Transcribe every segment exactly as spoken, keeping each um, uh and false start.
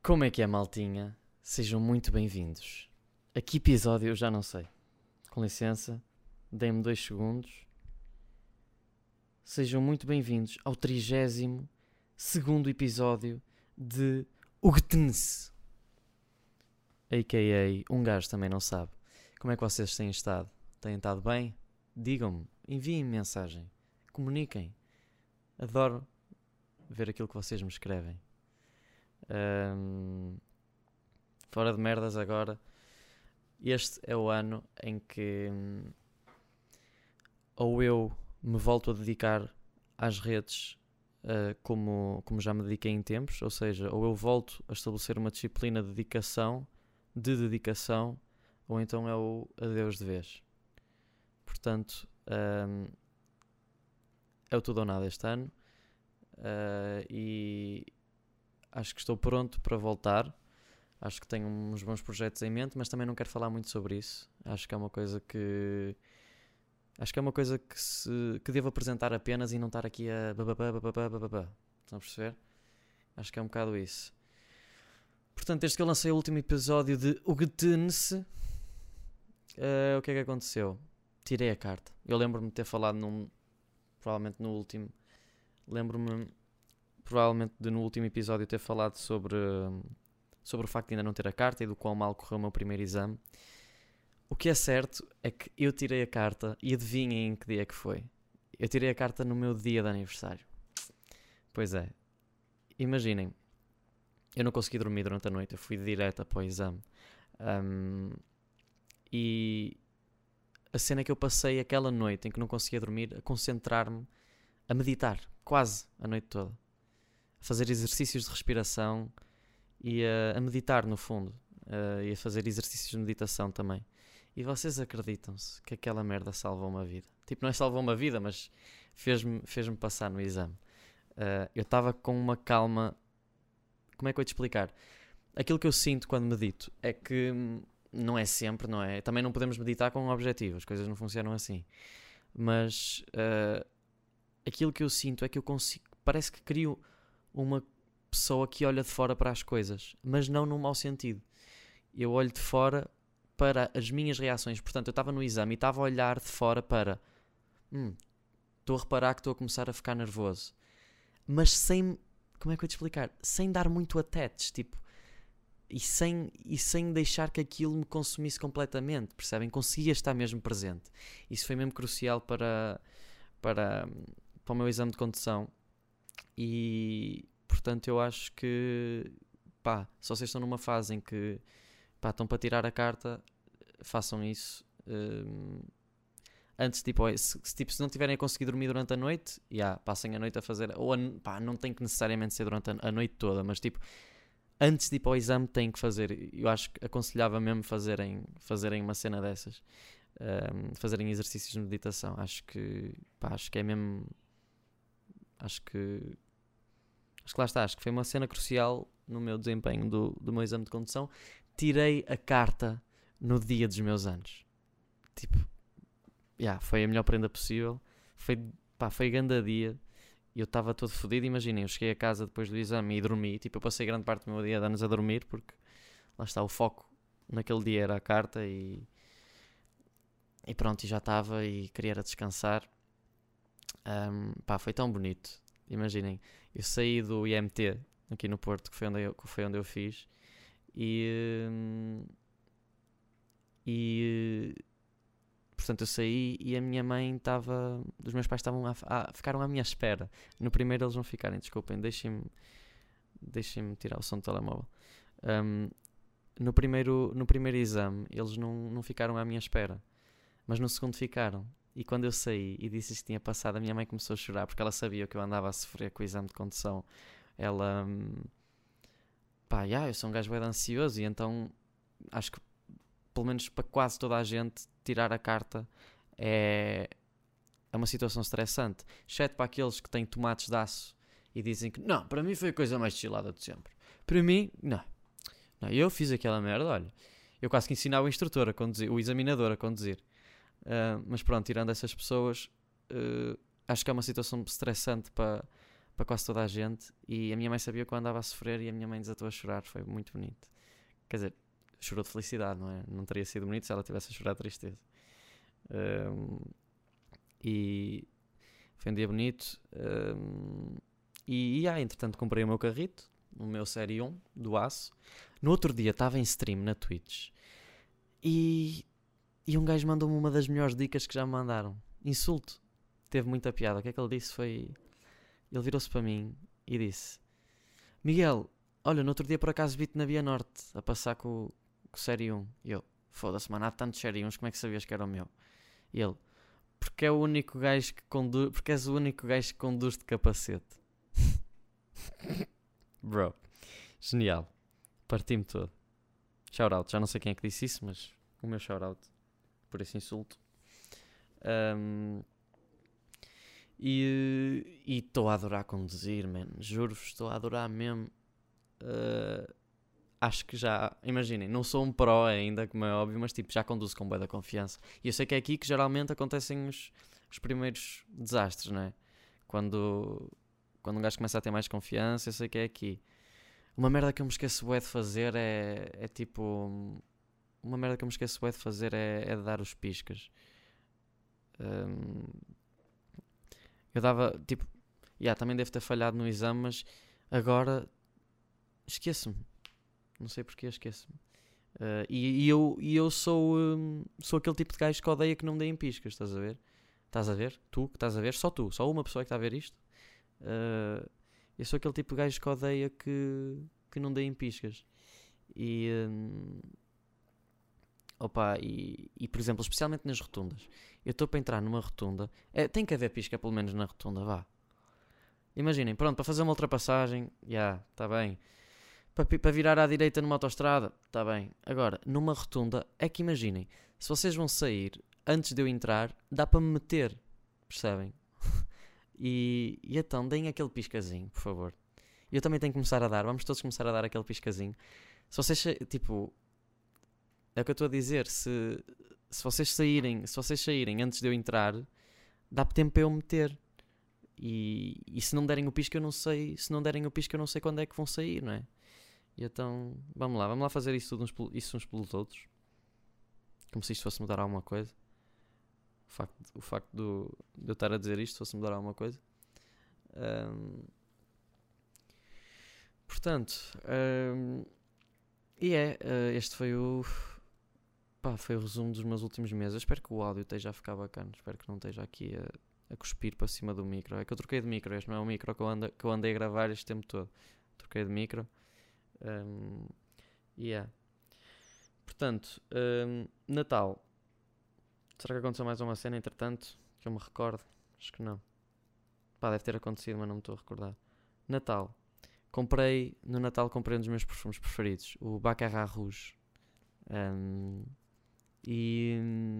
Como é que é, maltinha? Sejam muito bem-vindos. A que episódio eu já não sei. Com licença, deem-me dois segundos. Sejam muito bem-vindos ao trigésimo segundo episódio de Ugtns, a k a um gajo também não sabe. Como é que vocês têm estado? Têm estado bem? Digam-me, enviem-me mensagem, comuniquem. Adoro ver aquilo que vocês me escrevem. Um, fora de merdas agora, este é o ano em que hum, ou eu me volto a dedicar às redes uh, como, como já me dediquei em tempos, ou seja, ou eu volto a estabelecer uma disciplina de dedicação, de dedicação, ou então é o adeus de vez. Portanto, um, é o tudo ou nada este ano, uh, e acho que estou pronto para voltar. Acho que tenho uns bons projetos em mente, mas também não quero falar muito sobre isso. Acho que é uma coisa que... Acho que é uma coisa que, se, que devo apresentar apenas e não estar aqui a... bababá, bababá, bababá. Estão a perceber? Acho que é um bocado isso. Portanto, desde que eu lancei o último episódio de Ugtns, uh, o que é que aconteceu? Tirei a carta. Eu lembro-me de ter falado num... Provavelmente no último... Lembro-me... Provavelmente de no último episódio ter falado sobre, sobre o facto de ainda não ter a carta e do quão mal correu o meu primeiro exame. O que é certo é que eu tirei a carta e adivinhem em que dia é que foi. Eu tirei a carta no meu dia de aniversário. Pois é. Imaginem, eu não consegui dormir durante a noite, eu fui direto para o exame. Um, e a cena é que eu passei aquela noite em que não conseguia dormir a concentrar-me, a meditar, quase a noite toda. A fazer exercícios de respiração e a, a meditar no fundo, uh, e a fazer exercícios de meditação também. E vocês acreditam-se que aquela merda salvou uma vida? Tipo, não é salvou uma vida, mas fez-me, fez-me passar no exame. Uh, eu estava com uma calma... Como é que eu ia te explicar? Aquilo que eu sinto quando medito é que não é sempre, não é? Também não podemos meditar com um objetivo, as coisas não funcionam assim. Mas uh, aquilo que eu sinto é que eu consigo... Parece que crio uma pessoa que olha de fora para as coisas, mas não num mau sentido. Eu olho de fora para as minhas reações. Portanto, eu estava no exame e estava a olhar de fora para... Hum, estou a reparar que estou a começar a ficar nervoso. Mas sem... Como é que eu ia te explicar? Sem dar muito attach, tipo... E sem, e sem deixar que aquilo me consumisse completamente, percebem? Conseguia estar mesmo presente. Isso foi mesmo crucial para, para, para o meu exame de condução. E, portanto, eu acho que, pá, se vocês estão numa fase em que, pá, estão para tirar a carta, façam isso. Um, antes, tipo, se, se, tipo, se não tiverem a conseguir dormir durante a noite, yeah, passem a noite a fazer, ou a, pá, não tem que necessariamente ser durante a, a noite toda, mas tipo, antes de ir para o exame têm que fazer. Eu acho que aconselhava mesmo fazerem, fazerem uma cena dessas, um, fazerem exercícios de meditação. Acho que, pá, acho que é mesmo... Acho que... Acho que lá está, acho que foi uma cena crucial no meu desempenho do, do meu exame de condução. Tirei a carta no dia dos meus anos. Tipo, yeah, foi a melhor prenda possível. Foi, pá, foi grande dia. E eu estava todo fodido. Imaginem, eu cheguei a casa depois do exame e dormi. Tipo, eu passei grande parte do meu dia de anos a dormir, porque lá está, o foco naquele dia era a carta e, e pronto, e já estava e queria era descansar. Um, pá, foi tão bonito. Imaginem, eu saí do I M T aqui no Porto, que foi onde eu, que foi onde eu fiz, e, e portanto eu saí e a minha mãe estava, os meus pais estavam a, a, ficaram à minha espera. No primeiro eles vão ficarem, desculpem, deixem-me deixem-me tirar o som do telemóvel. Um, no, primeiro, no primeiro exame eles não, não ficaram à minha espera, mas no segundo ficaram. E quando eu saí e disse que tinha passado, a minha mãe começou a chorar, porque ela sabia que eu andava a sofrer com o exame de condução. Ela... Pá, yeah, eu sou um gajo bem ansioso e então acho que, pelo menos para quase toda a gente, tirar a carta é, é uma situação estressante. Exceto para aqueles que têm tomates de aço e dizem que, não, para mim foi a coisa mais chilada de sempre. Para mim, não. não eu fiz aquela merda, olha. Eu quase que ensinava o instrutor a conduzir, o examinador a conduzir. Uh, mas pronto, tirando essas pessoas, uh, acho que é uma situação estressante para, para quase toda a gente. E a minha mãe sabia que eu andava a sofrer e a minha mãe desatou a chorar. Foi muito bonito. Quer dizer, chorou de felicidade, não é? Não teria sido bonito se ela tivesse a chorar de tristeza. Um, e foi um dia bonito. Um, e, e ah, entretanto comprei o meu carrito, o meu Série um do aço. No outro dia estava em stream na Twitch e, e um gajo mandou-me uma das melhores dicas que já me mandaram. Insulto. Teve muita piada. O que é que ele disse foi... Ele virou-se para mim e disse: Miguel, olha, no outro dia por acaso vi-te na Via Norte a passar com, com o Série um. E eu, foda-se, mano, há tantos Série uns, como é que sabias que era o meu? E ele, porque é o único gajo que conduz, porque és o único gajo que conduz de capacete. Bro, genial. Parti-me todo. Shoutout, já não sei quem é que disse isso, mas o meu shoutout por esse insulto. Um, e estou a adorar conduzir, man. Juro-vos, estou a adorar mesmo. Uh, acho que já, imaginem, não sou um pro ainda, como é óbvio, mas tipo, já conduzo com bué da confiança. E eu sei que é aqui que geralmente acontecem os, os primeiros desastres, não é? Quando, quando um gajo começa a ter mais confiança, eu sei que é aqui. Uma merda que eu me esqueço bué de fazer é, é tipo... Uma merda que eu me esqueço bué de fazer é, é de dar os piscas. Um, eu dava, tipo... Yeah, também devo ter falhado no exame, mas agora esqueço-me. Não sei porque esqueço-me. Uh, e, e, eu, e eu sou, um, sou aquele tipo de gajo que odeia que não me deem piscas, estás a ver? Estás a ver? Tu que estás a ver? Só tu, só uma pessoa que está a ver isto. Uh, eu sou aquele tipo de gajo que odeia que, que não deem piscas. E, um, opa, e, e por exemplo, especialmente nas rotundas. Eu estou para entrar numa rotunda. É, tem que haver pisca pelo menos na rotunda, vá. Imaginem, pronto, para fazer uma ultrapassagem, já, yeah, está bem. Para, para virar à direita numa autoestrada, está bem. Agora, numa rotunda, é que imaginem, se vocês vão sair antes de eu entrar, dá para me meter, percebem? e, e então, deem aquele piscazinho, por favor. E eu também tenho que começar a dar, vamos todos começar a dar aquele piscazinho. Se vocês, tipo, é o que eu estou a dizer, se, se vocês saírem, se vocês saírem antes de eu entrar, dá tempo para eu meter. E, e se não me derem o pisco eu não sei, se não derem o pisco eu não sei quando é que vão sair, não é? E então, vamos lá, vamos lá fazer isso, tudo uns, isso uns pelos outros. Como se isto fosse mudar alguma coisa. O facto, o facto do, de eu estar a dizer isto fosse mudar alguma coisa. Um, portanto, um, e é, uh, este foi o, pá, foi o resumo dos meus últimos meses. Eu espero que o áudio esteja a ficar bacana, espero que não esteja aqui a, a cuspir para cima do micro. É que eu troquei de micro, este não é o micro que eu, ando, que eu andei a gravar este tempo todo. Troquei de micro. Um, yeah. Portanto, um, Natal. Será que aconteceu mais uma cena entretanto que eu me recordo? Acho que não. Pá, deve ter acontecido, mas não me estou a recordar. Natal. Comprei, no Natal comprei um dos meus perfumes preferidos, o Baccarat Rouge. Um, e...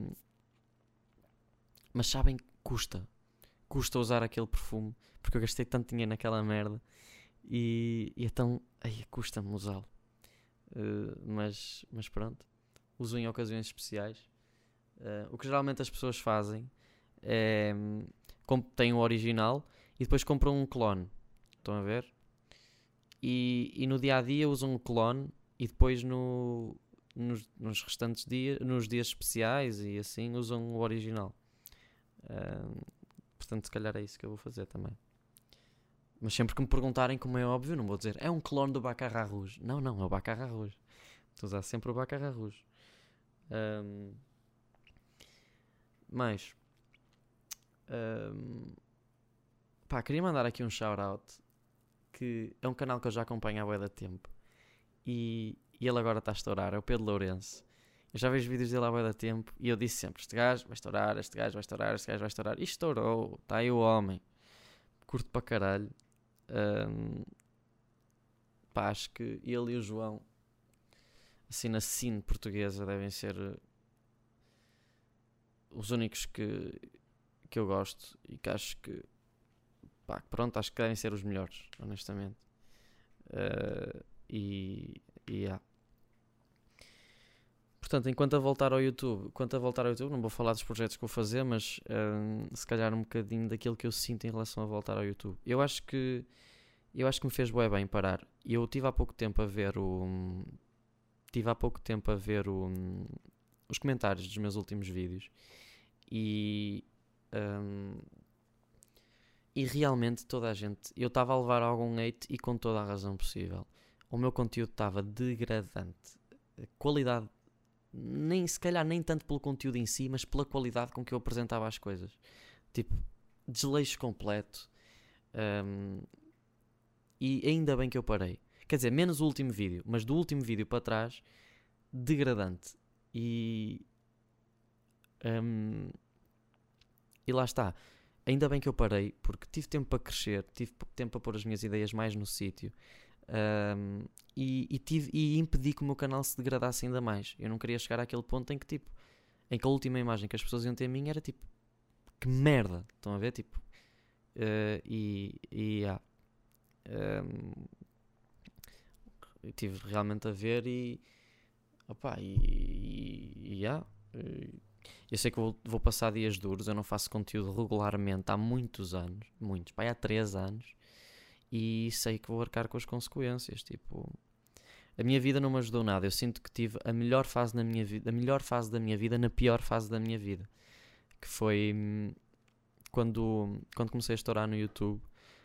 Mas sabem que custa. Custa usar aquele perfume, porque eu gastei tanto dinheiro naquela merda. E, e então, ai, custa-me usá-lo. Uh, mas, mas pronto. Uso em ocasiões especiais. Uh, o que geralmente as pessoas fazem é... Um, têm o original e depois compram um clone. Estão a ver? E, e no dia a dia usam o clone e depois no, nos, nos restantes dias, nos dias especiais e assim, usam o original. Uh, portanto, se calhar é isso que eu vou fazer também. Mas sempre que me perguntarem, como é óbvio, não vou dizer é um clone do Baccarat Rouge. Não, não, é o Baccarat Rouge. Estou a usar sempre o Baccarat Rouge. Um, mas, um, pá, queria mandar aqui um shout-out, que é um canal que eu já acompanho há bué de tempo. E, e ele agora está a estourar, é o Pedro Lourenço. Eu já vejo vídeos dele há bué de tempo e eu disse sempre, este gajo vai estourar, este gajo vai estourar, este gajo vai estourar. E estourou, está aí o homem. Curto para caralho. Um, pá, acho que ele e o João, assim na cine portuguesa, devem ser os únicos que, que eu gosto e que acho que, pá, pronto, acho que devem ser os melhores, honestamente. Uh, e, e yeah. portanto, enquanto a voltar ao YouTube, quanto a voltar ao YouTube, não vou falar dos projetos que vou fazer, mas hum, se calhar um bocadinho daquilo que eu sinto em relação a voltar ao YouTube. Eu acho que eu acho que me fez bué bem parar. Eu tive há pouco tempo a ver o tive há pouco tempo a ver o, os comentários dos meus últimos vídeos e hum, e realmente toda a gente, eu estava a levar algum hate e com toda a razão possível. O meu conteúdo estava degradante. A qualidade, nem se calhar nem tanto pelo conteúdo em si, mas pela qualidade com que eu apresentava as coisas. Tipo, desleixo completo. Um, e ainda bem que eu parei. Quer dizer, menos o último vídeo, mas do último vídeo para trás, degradante. E... Um, e lá está. Ainda bem que eu parei, porque tive tempo para crescer, tive tempo para pôr as minhas ideias mais no sítio. Um, e, e, tive, e impedi que o meu canal se degradasse ainda mais. Eu não queria chegar àquele ponto em que tipo, em que a última imagem que as pessoas iam ter a mim era tipo, que merda, estão a ver? Tipo, uh, e, e yeah, um, eu tive realmente a ver e opa, e, e, e yeah, eu sei que vou, vou passar dias duros, eu não faço conteúdo regularmente há muitos anos, muitos, pá, há três anos. E sei que vou arcar com as consequências. Tipo, a minha vida não me ajudou nada. Eu sinto que tive a melhor fase na minha vida, a melhor fase da minha vida na pior fase da minha vida, que foi hum, quando, quando comecei a estourar no YouTube.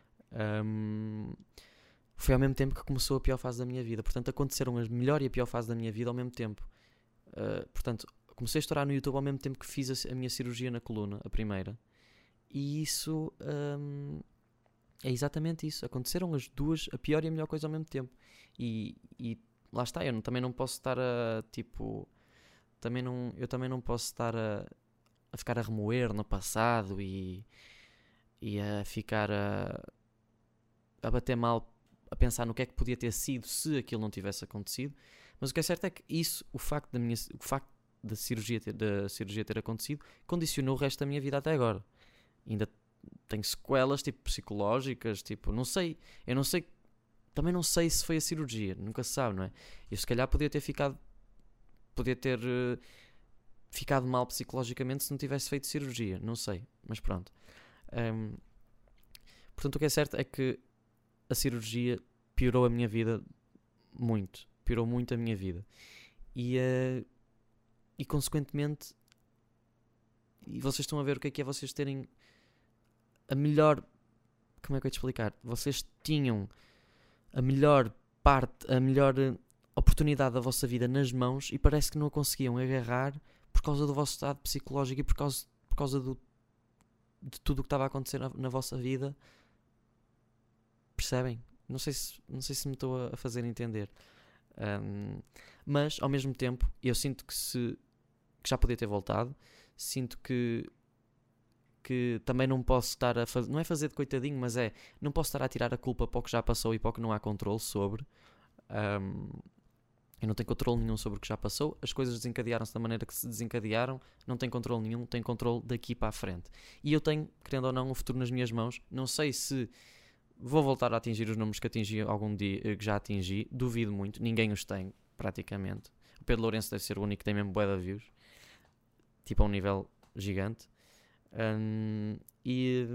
Hum, foi ao mesmo tempo que começou a pior fase da minha vida. Portanto, aconteceram a melhor e a pior fase da minha vida ao mesmo tempo. Uh, portanto, comecei a estourar no YouTube ao mesmo tempo que fiz a, a minha cirurgia na coluna, a primeira. E isso... Hum, é exatamente isso. Aconteceram as duas, a pior e a melhor coisa ao mesmo tempo. E, e lá está, eu não, também não posso estar a, tipo... Também não, eu também não posso estar a, a ficar a remoer no passado e, e a ficar a, a bater mal, a pensar no que é que podia ter sido se aquilo não tivesse acontecido. Mas o que é certo é que isso, o facto da, minha, o facto da, cirurgia ter, da cirurgia ter acontecido, condicionou o resto da minha vida até agora. Ainda tenho sequelas, tipo, psicológicas, tipo, não sei, eu não sei, também não sei se foi a cirurgia, nunca se sabe, não é? Eu se calhar podia ter ficado, podia ter uh, ficado mal psicologicamente se não tivesse feito cirurgia, não sei, mas pronto. Um, portanto, o que é certo é que a cirurgia piorou a minha vida muito, piorou muito a minha vida. E, uh, e consequentemente, e vocês estão a ver o que é que é vocês terem a melhor, como é que eu ia te explicar? Vocês tinham a melhor parte, a melhor oportunidade da vossa vida nas mãos e parece que não a conseguiam agarrar por causa do vosso estado psicológico e por causa, por causa do, de tudo o que estava a acontecer na, na vossa vida. Percebem? Não sei se, não sei se me estou a fazer entender. Um, mas, ao mesmo tempo, eu sinto que, se, que já podia ter voltado. Sinto que que também não posso estar a fazer, não é fazer de coitadinho, mas é, não posso estar a tirar a culpa para o que já passou e para o que não há controle sobre. Um, eu não tenho controle nenhum sobre o que já passou, as coisas desencadearam-se da maneira que se desencadearam, não tenho controle nenhum, tenho controle daqui para a frente. E eu tenho, querendo ou não, o futuro nas minhas mãos, não sei se vou voltar a atingir os números que atingi algum dia, que já atingi, duvido muito, ninguém os tem, praticamente. O Pedro Lourenço deve ser o único que tem mesmo bué de views, tipo a um nível gigante. Um, e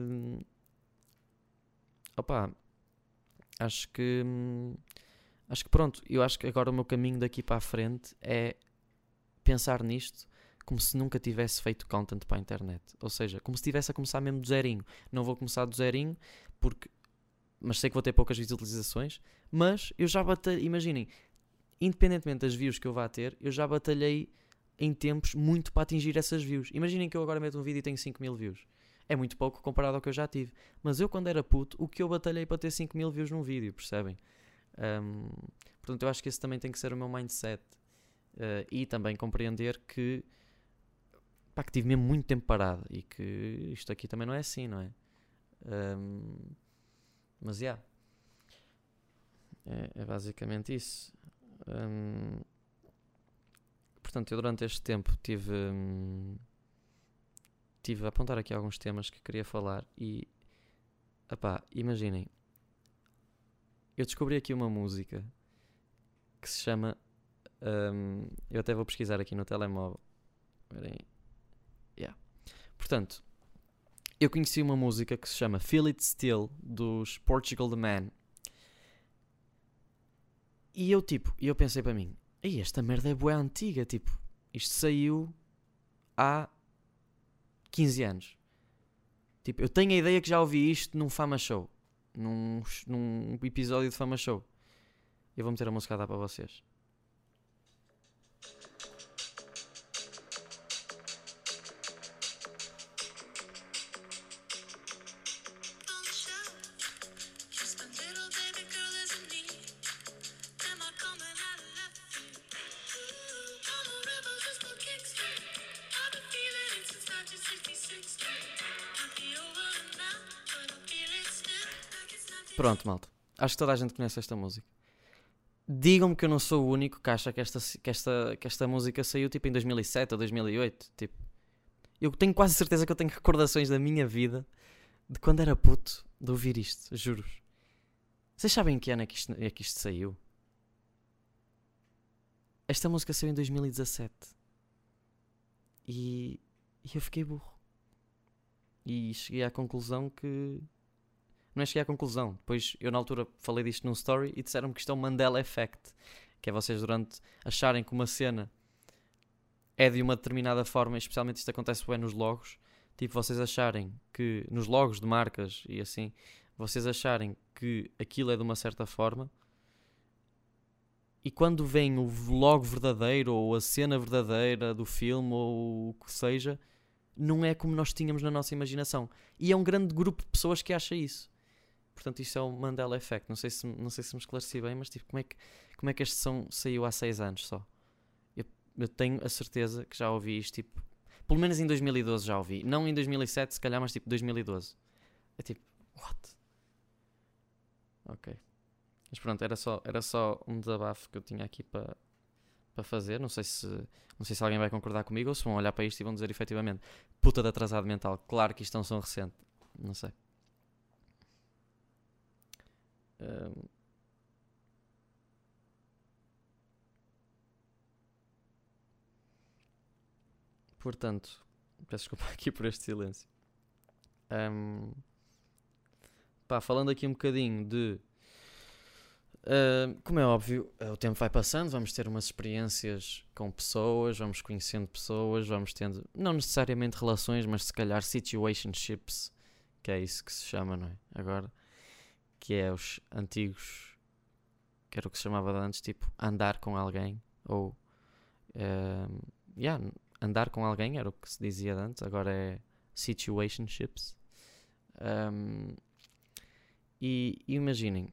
opa, acho que acho que pronto, eu acho que agora o meu caminho daqui para a frente é pensar nisto como se nunca tivesse feito content para a internet, ou seja, como se estivesse a começar mesmo do zerinho. Não vou começar do zerinho porque, mas sei que vou ter poucas visualizações, mas eu já batalhei, imaginem, independentemente das views que eu vá ter, eu já batalhei em tempos muito para atingir essas views. Imaginem que eu agora meto um vídeo e tenho cinco mil views. É muito pouco comparado ao que eu já tive. Mas eu, quando era puto, o que eu batalhei para ter cinco mil views num vídeo, percebem? Um, portanto, eu acho que esse também tem que ser o meu mindset. Uh, e também compreender que, pá, que tive mesmo muito tempo parado e que isto aqui também não é assim, não é? Um, mas, já. Yeah, é, é basicamente isso. Um, Portanto, eu durante este tempo tive, hum, tive a apontar aqui alguns temas que queria falar e, epá, imaginem, eu descobri aqui uma música que se chama Um, eu até vou pesquisar aqui no telemóvel. Yeah. Portanto, eu conheci uma música que se chama Feel It Still, dos Portugal The Man. E eu tipo, eu pensei para mim, ei, esta merda é bué antiga, tipo, isto saiu há quinze anos. Tipo, eu tenho a ideia que já ouvi isto num Fama Show, num, num episódio de Fama Show. Eu vou meter a música a dar para vocês. Pronto, malta. Acho que toda a gente conhece esta música. Digam-me que eu não sou o único que acha que esta, que esta, que esta música saiu tipo em dois mil e sete ou dois mil e oito. Tipo, eu tenho quase certeza que eu tenho recordações da minha vida de quando era puto de ouvir isto, juro. Vocês sabem em que ano é que isto, é que isto saiu? Esta música saiu em dois mil e dezassete. E, e eu fiquei burro. E cheguei à conclusão que... Não é cheguei à conclusão. Depois eu na altura falei disto num story e disseram-me que isto é um Mandela Effect. Que é vocês durante acharem que uma cena é de uma determinada forma, especialmente isto acontece bem nos logos. Tipo, vocês acharem que, nos logos de marcas e assim, vocês acharem que aquilo é de uma certa forma e quando vem o logo verdadeiro ou a cena verdadeira do filme ou o que seja, não é como nós tínhamos na nossa imaginação. E é um grande grupo de pessoas que acha isso. Portanto, isto é o Mandela Effect. Não sei se, não sei se me esclareci bem, mas tipo, como é que, como é que este som saiu há seis anos só? Eu, eu tenho a certeza que já ouvi isto, tipo, pelo menos em dois mil e doze já ouvi. Não em dois mil e sete, se calhar, mas tipo dois mil e doze. É tipo, what? Ok. Mas pronto, era só, era só um desabafo que eu tinha aqui para para fazer. Não sei, se, não sei se alguém vai concordar comigo ou se vão olhar para isto e vão dizer efetivamente puta de atrasado mental. Claro que isto é um som recente. Não sei. Um... Portanto, peço desculpa aqui por este silêncio. Um... Pá, falando aqui um bocadinho de... Uh, como é óbvio, o tempo vai passando, vamos ter umas experiências com pessoas, vamos conhecendo pessoas, vamos tendo, não necessariamente relações, mas se calhar situationships, que é isso que se chama, não é? Agora, que é os antigos, que era o que se chamava de antes, tipo, andar com alguém, ou, uh, yeah, andar com alguém era o que se dizia de antes, agora é situationships. Um, e imaginem,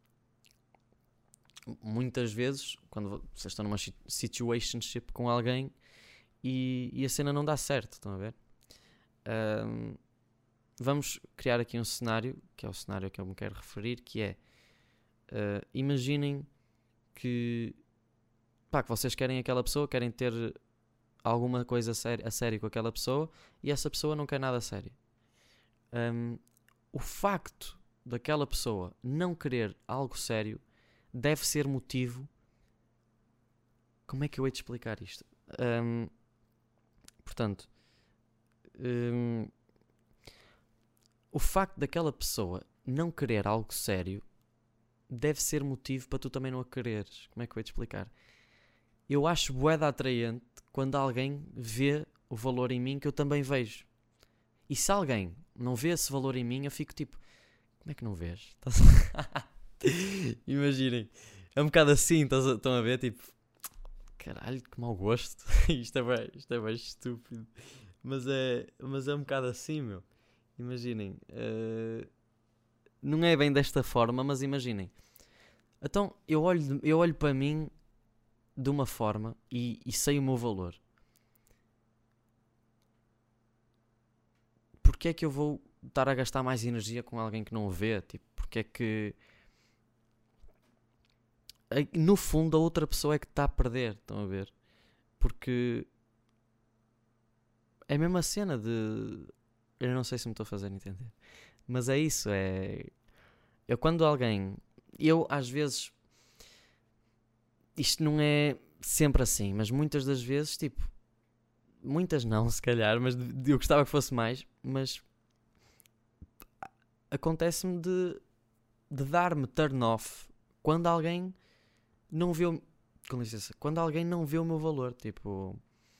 muitas vezes, quando vocês estão numa situationship com alguém e, e a cena não dá certo, estão a ver? Um, vamos criar aqui um cenário, que é o cenário que eu me quero referir, que é, uh, imaginem que, pá, que vocês querem aquela pessoa, querem ter alguma coisa a sério, a sério com aquela pessoa e essa pessoa não quer nada a sério. Um, o facto daquela pessoa não querer algo sério deve ser motivo... Como é que eu hei de explicar isto? Um, portanto, um, o facto daquela pessoa não querer algo sério deve ser motivo para tu também não a quereres. Como é que eu hei de explicar? Eu acho bué de atraente quando alguém vê o valor em mim que eu também vejo. E se alguém não vê esse valor em mim, eu fico tipo... Como é que não vês? Imaginem, é um bocado assim, estão a ver? Tipo, caralho, que mau gosto. Isto é bem, isto é bem estúpido, mas é, mas é um bocado assim, meu. Imaginem, uh, não é bem desta forma, mas imaginem. Então eu olho, eu olho para mim de uma forma e, e sei o meu valor. Porquê é que eu vou estar a gastar mais energia com alguém que não o vê? Tipo, porque é que no fundo a outra pessoa é que está a perder, estão a ver? Porque é a mesma cena de... Eu não sei se me estou a fazer entender, mas é isso, é... Eu quando alguém... Eu às vezes... Isto não é sempre assim, mas muitas das vezes, tipo, muitas não, se calhar, mas eu gostava que fosse mais, mas acontece-me de, de dar-me turn off quando alguém não vê o, com licença, quando alguém não vê o meu valor, tipo,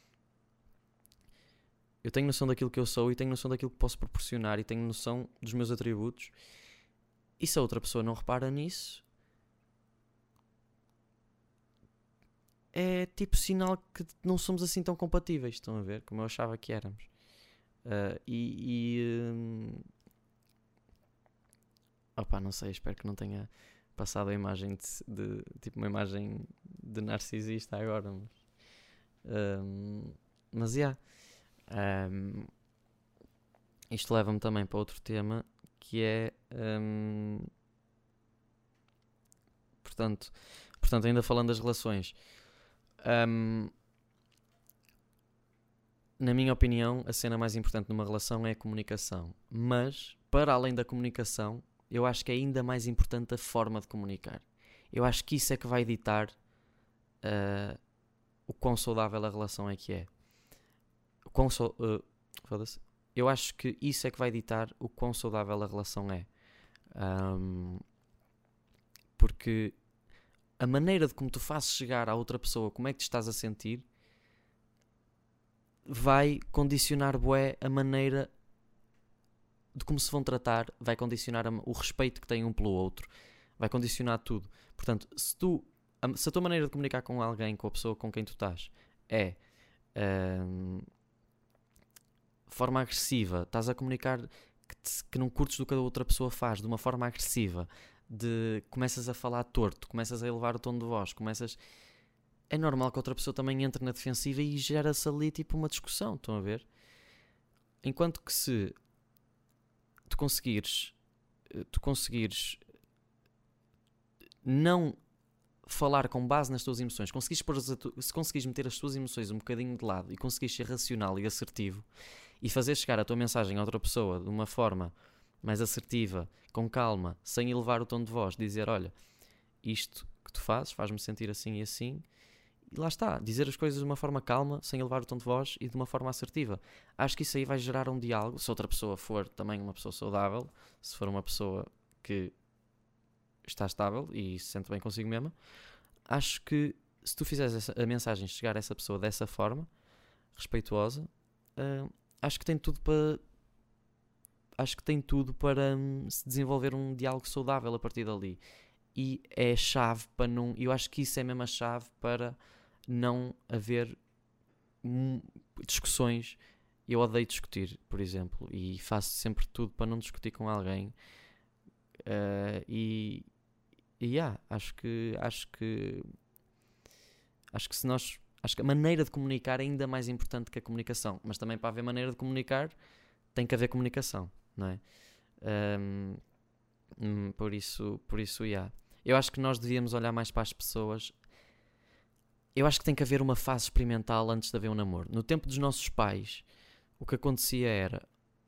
eu tenho noção daquilo que eu sou e tenho noção daquilo que posso proporcionar e tenho noção dos meus atributos, e se a outra pessoa não repara nisso, é tipo sinal que não somos assim tão compatíveis, estão a ver? Como eu achava que éramos. Uh, e. e um... Opa, não sei, espero que não tenha passado a imagem de, de tipo uma imagem de narcisista agora, mas. Um, mas já. Yeah, um, isto leva-me também para outro tema que é. Um, portanto, portanto, ainda falando das relações. Um, na minha opinião, a cena mais importante numa relação é a comunicação. Mas, para além da comunicação, eu acho que é ainda mais importante a forma de comunicar. Eu acho que isso é que vai ditar uh, o quão saudável a relação é que é. O quão so, uh, foda-se. Eu acho que isso é que vai ditar o quão saudável a relação é. Um, porque a maneira de como tu fazes chegar à outra pessoa como é que te estás a sentir vai condicionar bué a maneira de como se vão tratar, vai condicionar o respeito que têm um pelo outro, vai condicionar tudo. Portanto, se tu, se a tua maneira de comunicar com alguém, com a pessoa com quem tu estás, é um, forma agressiva, estás a comunicar que, te, que não curtes do que a outra pessoa faz, de uma forma agressiva, de começas a falar torto, começas a elevar o tom de voz, começas... É normal que outra pessoa também entre na defensiva e gera-se ali tipo uma discussão, estão a ver? Enquanto que se tu conseguires, tu conseguires não falar com base nas tuas emoções, conseguires pôr as, se conseguires meter as tuas emoções um bocadinho de lado e conseguires ser racional e assertivo e fazer chegar a tua mensagem a outra pessoa de uma forma mais assertiva, com calma, sem elevar o tom de voz, dizer, olha, isto que tu fazes faz-me sentir assim e assim, e lá está, dizer as coisas de uma forma calma, sem elevar o tom de voz e de uma forma assertiva. Acho que isso aí vai gerar um diálogo, se outra pessoa for também uma pessoa saudável, se for uma pessoa que está estável e se sente bem consigo mesma, acho que se tu fizeres essa, a mensagem chegar a essa pessoa dessa forma, respeituosa, uh, acho que tem tudo para... Acho que tem tudo para um, se desenvolver um diálogo saudável a partir dali. E é a chave para não... Eu acho que isso é mesmo a chave para não haver hum, discussões. Eu odeio discutir, por exemplo, e faço sempre tudo para não discutir com alguém. Uh, e... E yeah, acho que... Acho que... Acho que se nós... Acho que a maneira de comunicar é ainda mais importante que a comunicação. Mas também para haver maneira de comunicar tem que haver comunicação, não é? Um, hum, por isso, por isso, yeah. Eu acho que nós devíamos olhar mais para as pessoas. Eu acho que tem que haver uma fase experimental antes de haver um namoro. No tempo dos nossos pais, o que acontecia era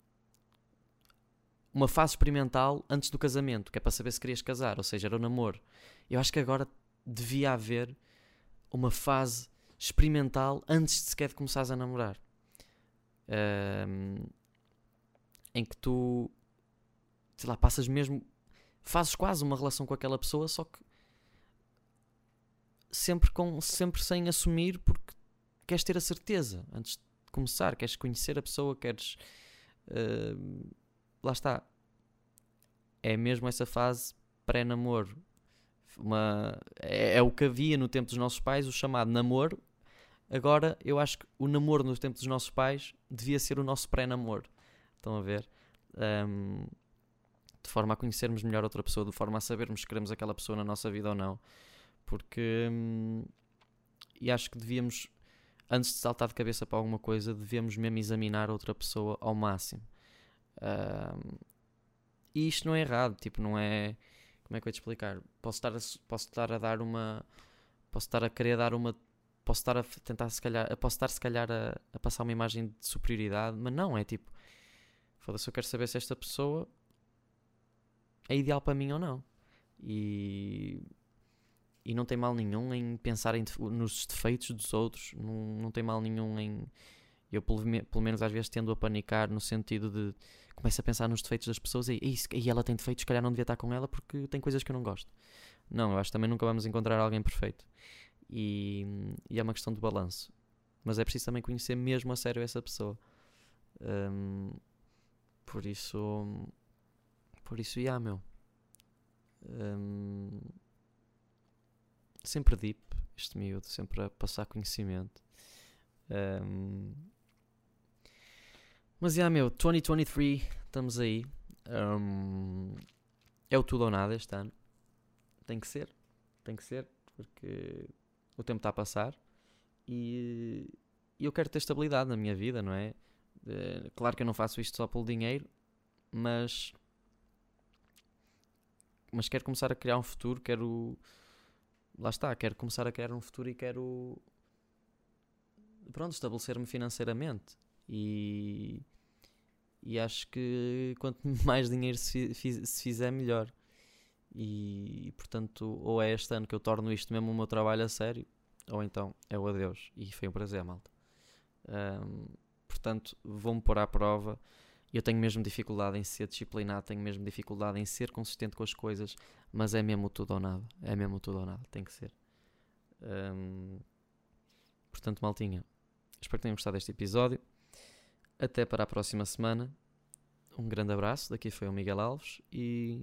uma fase experimental antes do casamento, que é para saber se querias casar, ou seja, era o namoro. Eu acho que agora devia haver uma fase experimental antes de sequer de começares a namorar. Um, em que tu, sei lá, passas mesmo, fazes quase uma relação com aquela pessoa, só que sempre, com, sempre sem assumir, porque queres ter a certeza antes de começar, queres conhecer a pessoa, queres uh, lá está, é mesmo essa fase pré-namoro. Uma, é, é o que havia no tempo dos nossos pais, o chamado namoro. Agora eu acho que o namoro no tempo dos nossos pais devia ser o nosso pré-namoro. Estão a ver? Um, de forma a conhecermos melhor outra pessoa, de forma a sabermos se queremos aquela pessoa na nossa vida ou não. Porque um, e acho que devíamos, antes de saltar de cabeça para alguma coisa, devíamos mesmo examinar outra pessoa ao máximo. Um, e isto não é errado, tipo, não é... Como é que eu ia te explicar? Posso estar a, posso estar a dar uma... Posso estar a querer dar uma... Posso estar a tentar, se calhar... Posso estar, se calhar, a, a passar uma imagem de superioridade, mas não, é tipo... Foda-se, eu quero saber se esta pessoa é ideal para mim ou não. E... e não tem mal nenhum em pensar em def- nos defeitos dos outros, não, não tem mal nenhum em... Eu, pelo, me- pelo menos, às vezes tendo a panicar no sentido de... Começo a pensar nos defeitos das pessoas e, e, se- e ela tem defeitos, se calhar não devia estar com ela porque tem coisas que eu não gosto. Não, eu acho que também nunca vamos encontrar alguém perfeito. E, e é uma questão de balanço. Mas é preciso também conhecer mesmo a sério essa pessoa. Hum, por isso... Por isso, já, meu. Hum, sempre deep, este miúdo, sempre a passar conhecimento. Um, mas já, meu, dois mil e vinte e três, estamos aí. Um, é o tudo ou nada este ano. Tem que ser, tem que ser, porque o tempo está a passar e, e eu quero ter estabilidade na minha vida, não é? Uh, claro que eu não faço isto só pelo dinheiro, mas, mas quero começar a criar um futuro, quero, lá está, quero começar a criar um futuro e quero, pronto, estabelecer-me financeiramente e, e acho que quanto mais dinheiro se, fi- se fizer, melhor. E portanto, ou é este ano que eu torno isto mesmo o meu trabalho a sério, ou então é o adeus. E foi um prazer, malta. Ahm, portanto, vou-me pôr à prova. Eu tenho mesmo dificuldade em ser disciplinado, tenho mesmo dificuldade em ser consistente com as coisas, mas é mesmo tudo ou nada. É mesmo tudo ou nada, tem que ser. Ahm, portanto, maltinha, espero que tenham gostado deste episódio. Até para a próxima semana. Um grande abraço. Daqui foi o Miguel Alves e,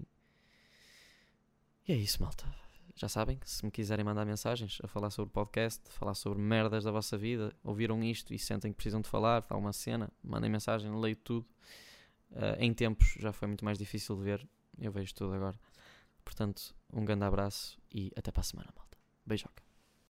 e é isso, malta. Já sabem que se me quiserem mandar mensagens a falar sobre o podcast, a falar sobre merdas da vossa vida, ouviram isto e sentem que precisam de falar, está uma cena, mandem mensagem, leio tudo. Uh, em tempos já foi muito mais difícil de ver, eu vejo tudo agora. Portanto, um grande abraço e até para a semana, malta. Beijoca.